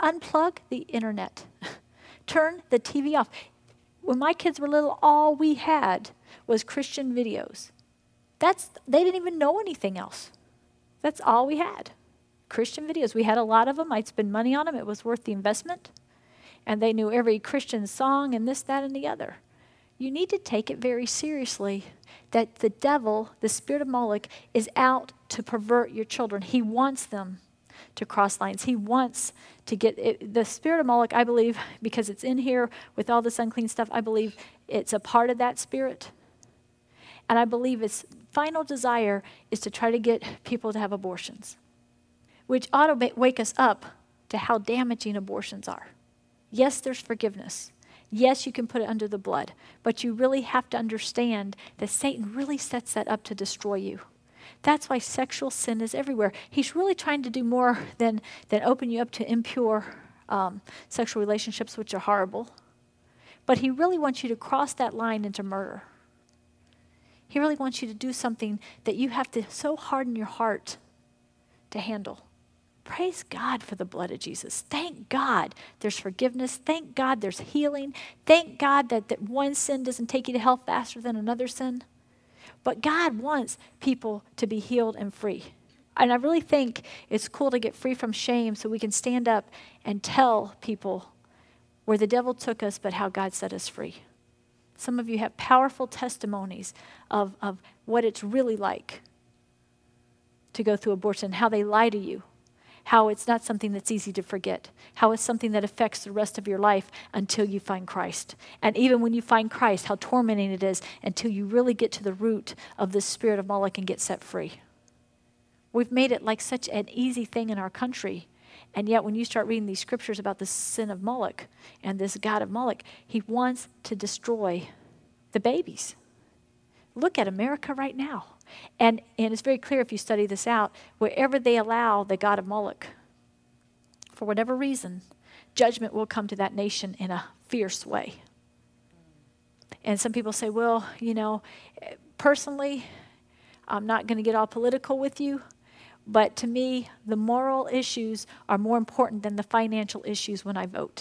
unplug the internet. Turn the TV off. When my kids were little, all we had was Christian videos. They didn't even know anything else. That's all we had. Christian videos. We had a lot of them. I'd spend money on them. It was worth the investment. And they knew every Christian song and this, that, and the other. You need to take it very seriously that the devil, the spirit of Moloch, is out to pervert your children. He wants them to cross lines. He wants to get it. The spirit of Moloch, I believe, because it's in here with all this unclean stuff, I believe it's a part of that spirit. And I believe its final desire is to try to get people to have abortions, which ought to wake us up to how damaging abortions are. Yes, there's forgiveness. Yes, you can put it under the blood, but you really have to understand that Satan really sets that up to destroy you. That's why sexual sin is everywhere. He's really trying to do more than open you up to impure sexual relationships, which are horrible. But he really wants you to cross that line into murder. He really wants you to do something that you have to so harden your heart to handle. Praise God for the blood of Jesus. Thank God there's forgiveness. Thank God there's healing. Thank God that one sin doesn't take you to hell faster than another sin. But God wants people to be healed and free. And I really think it's cool to get free from shame so we can stand up and tell people where the devil took us, but how God set us free. Some of you have powerful testimonies of what it's really like to go through abortion, how they lie to you, how it's not something that's easy to forget, how it's something that affects the rest of your life until you find Christ. And even when you find Christ, how tormenting it is until you really get to the root of this spirit of Moloch and get set free. We've made it like such an easy thing in our country. And yet when you start reading these scriptures about the sin of Moloch and this god of Moloch, he wants to destroy the babies. Look at America right now. And it's very clear if you study this out, wherever they allow the god of Moloch, for whatever reason, judgment will come to that nation in a fierce way. And some people say, well, personally, I'm not going to get all political with you, but to me, the moral issues are more important than the financial issues when I vote.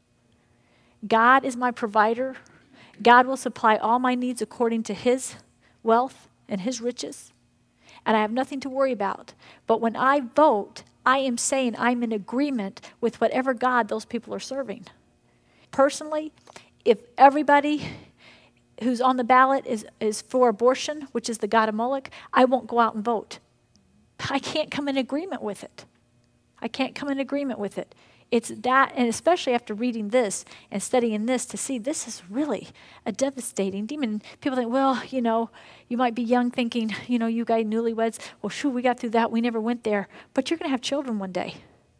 God is my provider. God will supply all my needs according to his wealth and his riches, and I have nothing to worry about. But when I vote, I am saying I'm in agreement with whatever God those people are serving. Personally, if everybody who's on the ballot is for abortion, which is the god of Moloch, I won't go out and vote. I can't come in agreement with it. I can't come in agreement with it. It's that, and especially after reading this and studying this to see this is really a devastating demon. People think, well, you might be young thinking, you guys newlyweds, well, shoot, we got through that. We never went there. But you're going to have children one day.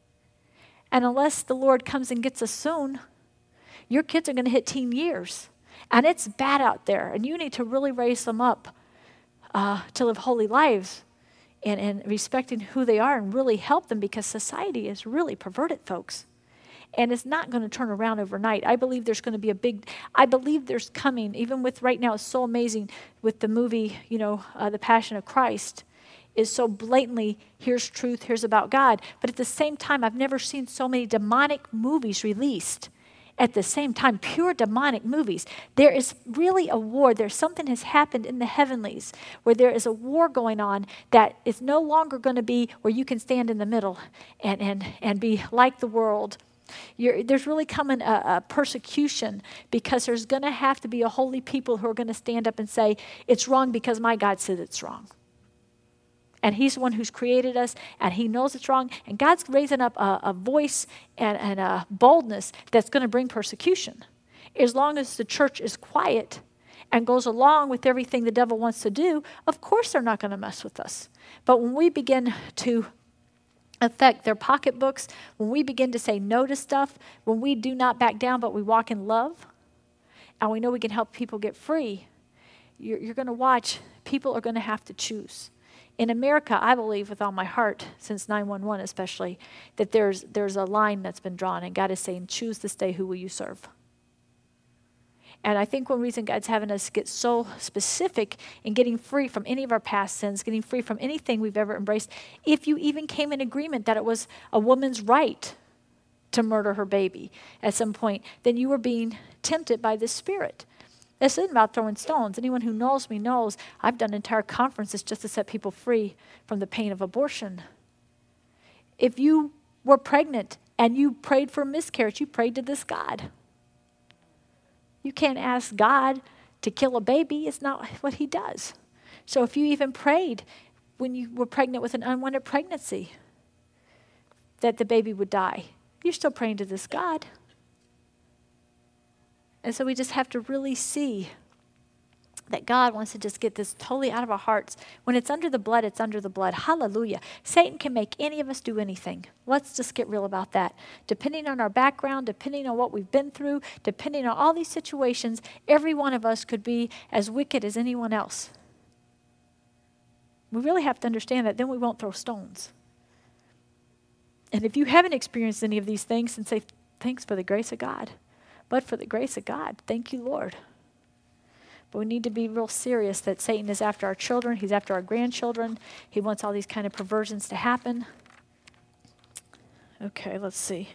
And unless the Lord comes and gets us soon, your kids are going to hit teen years. And it's bad out there. And you need to really raise them up to live holy lives. And respecting who they are and really help them because society is really perverted, folks. And it's not going to turn around overnight. I believe there's going to be I believe there's coming, even with right now, it's so amazing with the movie, The Passion of Christ, is so blatantly, here's truth, here's about God. But at the same time, I've never seen so many demonic movies released. At the same time, pure demonic movies. There is really a war. There's something has happened in the heavenlies where there is a war going on that is no longer going to be where you can stand in the middle and be like the world. There's really coming a persecution because there's going to have to be a holy people who are going to stand up and say, it's wrong because my God said it's wrong. And he's the one who's created us, and he knows it's wrong. And God's raising up a voice and a boldness that's going to bring persecution. As long as the church is quiet and goes along with everything the devil wants to do, of course they're not going to mess with us. But when we begin to affect their pocketbooks, when we begin to say no to stuff, when we do not back down but we walk in love, and we know we can help people get free, you're going to watch, people are going to have to choose. In America, I believe with all my heart, since 9/11 especially, that there's a line that's been drawn, and God is saying, choose this day who will you serve. And I think one reason God's having us get so specific in getting free from any of our past sins, getting free from anything we've ever embraced, if you even came in agreement that it was a woman's right to murder her baby at some point, then you were being tempted by this spirit. This isn't about throwing stones. Anyone who knows me knows I've done entire conferences just to set people free from the pain of abortion. If you were pregnant and you prayed for a miscarriage, you prayed to this God. You can't ask God to kill a baby. It's not what he does. So if you even prayed when you were pregnant with an unwanted pregnancy that the baby would die, you're still praying to this God. And so we just have to really see that God wants to just get this totally out of our hearts. When it's under the blood, it's under the blood. Hallelujah. Satan can make any of us do anything. Let's just get real about that. Depending on our background, depending on what we've been through, depending on all these situations, every one of us could be as wicked as anyone else. We really have to understand that, then we won't throw stones. And if you haven't experienced any of these things, then say, thanks for the grace of God. But for the grace of God, thank you, Lord. But we need to be real serious that Satan is after our children. He's after our grandchildren. He wants all these kind of perversions to happen. Okay, let's see.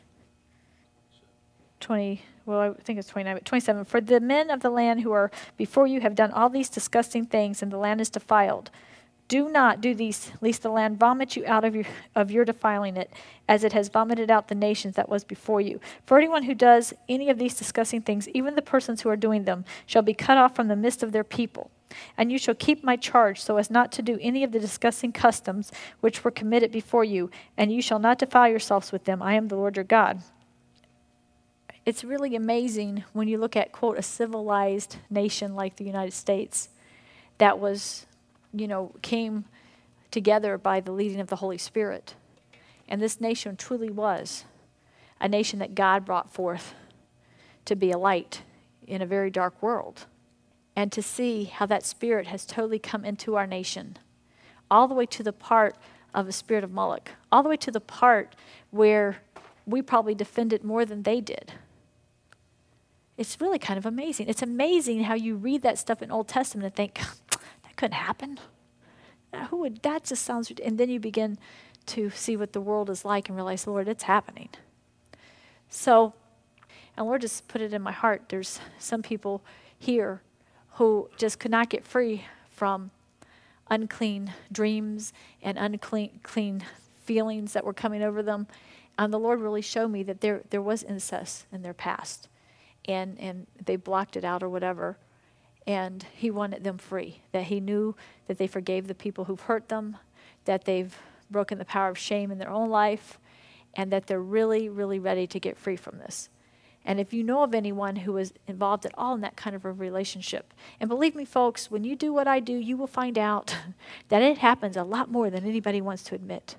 I think it's 29, but 27. For the men of the land who are before you have done all these disgusting things, and the land is defiled. Do not do these, lest the land vomit you out of your defiling it, as it has vomited out the nations that was before you. For anyone who does any of these disgusting things, even the persons who are doing them, shall be cut off from the midst of their people. And you shall keep my charge, so as not to do any of the disgusting customs which were committed before you, and you shall not defile yourselves with them. I am the Lord your God. It's really amazing when you look at, quote, a civilized nation like the United States that was, came together by the leading of the Holy Spirit. And this nation truly was a nation that God brought forth to be a light in a very dark world. And to see how that spirit has totally come into our nation, all the way to the part of the spirit of Moloch, all the way to the part where we probably defended more than they did. It's really kind of amazing. It's amazing how you read that stuff in Old Testament and think, that couldn't happen. That just sounds, and then you begin to see what the world is like and realize, Lord, it's happening. So, and Lord just put it in my heart. There's some people here who just could not get free from unclean dreams and unclean feelings that were coming over them. And the Lord really showed me that there was incest in their past. And they blocked it out or whatever. And he wanted them free, that he knew that they forgave the people who've hurt them, that they've broken the power of shame in their own life, and that they're really, really ready to get free from this. And if you know of anyone who is involved at all in that kind of a relationship, and believe me, folks, when you do what I do, you will find out that it happens a lot more than anybody wants to admit.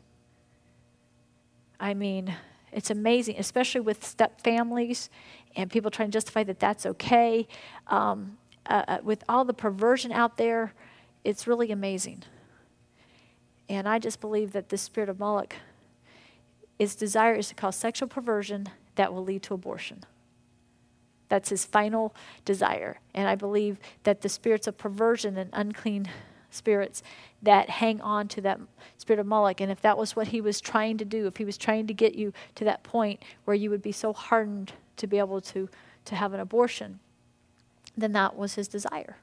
I mean, it's amazing, especially with step families and people trying to justify that that's okay. With all the perversion out there, it's really amazing. And I just believe that the spirit of Moloch, its desire is to cause sexual perversion that will lead to abortion. That's his final desire. And I believe that the spirits of perversion and unclean spirits that hang on to that spirit of Moloch, and if that was what he was trying to do, if he was trying to get you to that point where you would be so hardened to be able to have an abortion, then that was his desire.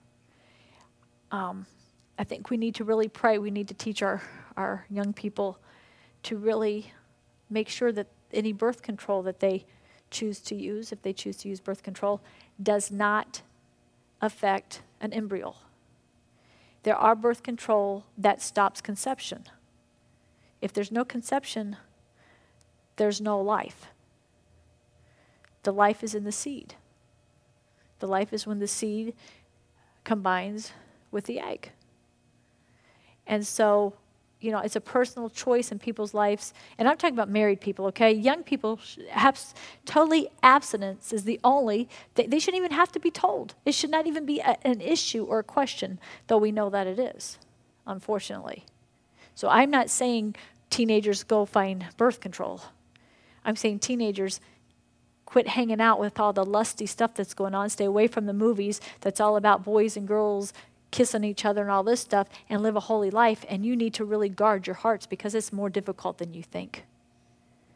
I think we need to really pray. We need to teach our young people to really make sure that any birth control that they choose to use, if they choose to use birth control, does not affect an embryo. There are birth control that stops conception. If there's no conception, there's no life. The life is in the seed. The life is when the seed combines with the egg. And so, it's a personal choice in people's lives. And I'm talking about married people, okay? Young people have totally abstinence is the only, they shouldn't even have to be told. It should not even be an issue or a question, though we know that it is, unfortunately. So I'm not saying teenagers go find birth control. I'm saying teenagers quit hanging out with all the lusty stuff that's going on. Stay away from the movies that's all about boys and girls kissing each other and all this stuff, and live a holy life. And you need to really guard your hearts because it's more difficult than you think.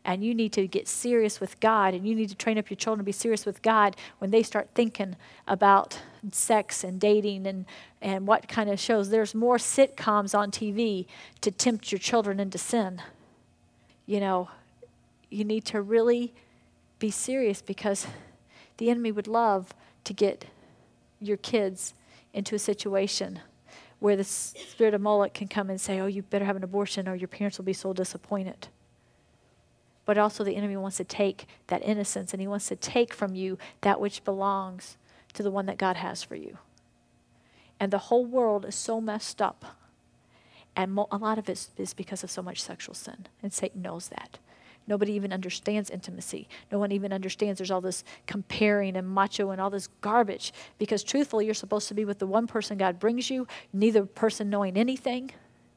And you need to get serious with God, and you need to train up your children to be serious with God when they start thinking about sex and dating and what kind of shows. There's more sitcoms on TV to tempt your children into sin. You know, you need to really be serious, because the enemy would love to get your kids into a situation where the spirit of Moloch can come and say, oh, you better have an abortion or your parents will be so disappointed. But also the enemy wants to take that innocence, and he wants to take from you that which belongs to the one that God has for you. And the whole world is so messed up. And a lot of it is because of so much sexual sin. And Satan knows that. Nobody even understands intimacy. No one even understands there's all this comparing and macho and all this garbage. Because truthfully, you're supposed to be with the one person God brings you, neither person knowing anything.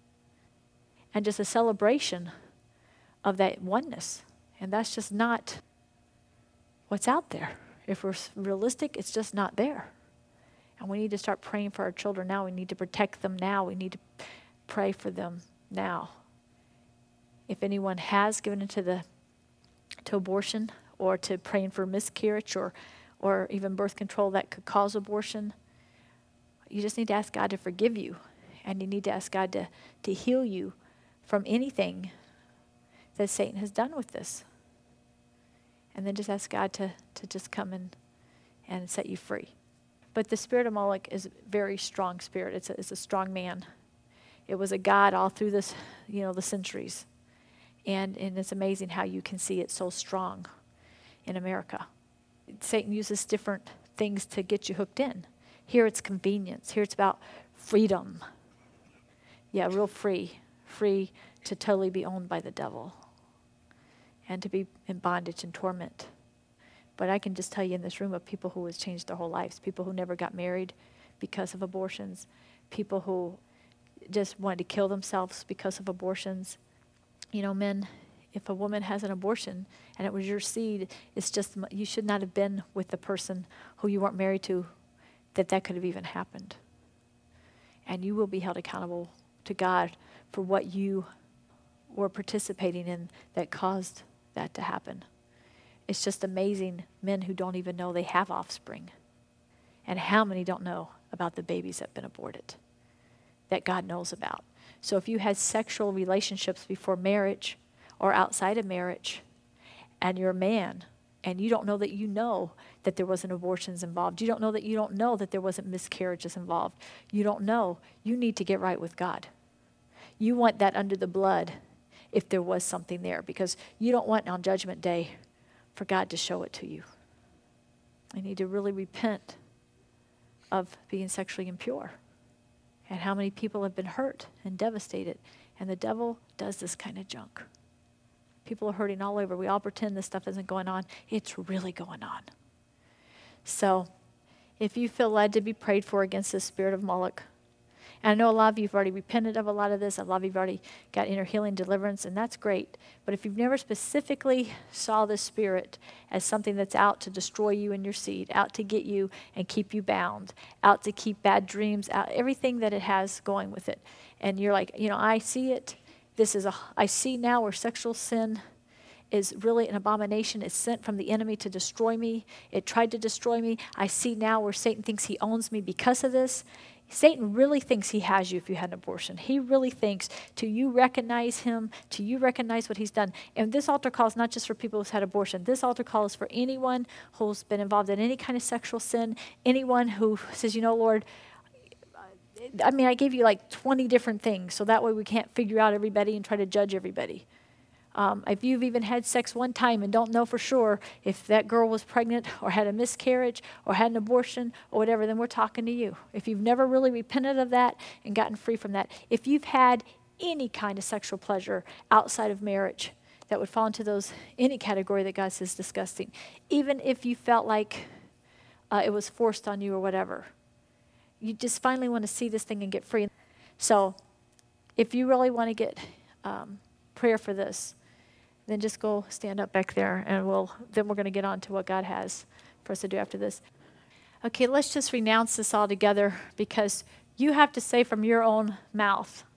And just a celebration of that oneness. And that's just not what's out there. If we're realistic, it's just not there. And we need to start praying for our children now. We need to protect them now. We need to pray for them now. If anyone has given into to abortion or to praying for miscarriage or even birth control that could cause abortion, you just need to ask God to forgive you. And you need to ask God to heal you from anything that Satan has done with this. And then just ask God to just come and set you free. But the spirit of Moloch is a very strong spirit. It's a strong man. It was a god all through this, the centuries. And it's amazing how you can see it so strong in America. Satan uses different things to get you hooked in. Here it's convenience. Here it's about freedom. Yeah, real free. Free to totally be owned by the devil. And to be in bondage and torment. But I can just tell you in this room of people who has changed their whole lives. People who never got married because of abortions. People who just wanted to kill themselves because of abortions. Men, if a woman has an abortion and it was your seed, it's just, you should not have been with the person who you weren't married to, that could have even happened. And you will be held accountable to God for what you were participating in that caused that to happen. It's just amazing, men who don't even know they have offspring. And how many don't know about the babies that have been aborted that God knows about. So if you had sexual relationships before marriage or outside of marriage, and you're a man, and you don't know that there wasn't abortions involved. You don't know that there wasn't miscarriages involved. You don't know. You need to get right with God. You want that under the blood if there was something there, because you don't want on Judgment Day for God to show it to you. You need to really repent of being sexually impure. And how many people have been hurt and devastated. And the devil does this kind of junk. People are hurting all over. We all pretend this stuff isn't going on. It's really going on. So, if you feel led to be prayed for against the spirit of Moloch, and I know a lot of you have already repented of a lot of this. A lot of you have already got inner healing, deliverance, and that's great. But if you've never specifically saw this spirit as something that's out to destroy you and your seed, out to get you and keep you bound, out to keep bad dreams, out everything that it has going with it, and you're like, I see it. I see now where sexual sin is really an abomination. It's sent from the enemy to destroy me. It tried to destroy me. I see now where Satan thinks he owns me because of this. Satan really thinks he has you if you had an abortion. He really thinks till you recognize him, till you recognize what he's done. And this altar call is not just for people who've had abortion. This altar call is for anyone who's been involved in any kind of sexual sin, anyone who says, Lord, I gave you like 20 different things, so that way we can't figure out everybody and try to judge everybody. If you've even had sex one time and don't know for sure if that girl was pregnant or had a miscarriage or had an abortion or whatever, then we're talking to you. If you've never really repented of that and gotten free from that, if you've had any kind of sexual pleasure outside of marriage that would fall into any category that God says disgusting, even if you felt like it was forced on you or whatever, you just finally want to see this thing and get free. So if you really want to get prayer for this, then just go stand up back there, and then we're going to get on to what God has for us to do after this. Okay, let's just renounce this all together, because you have to say from your own mouth,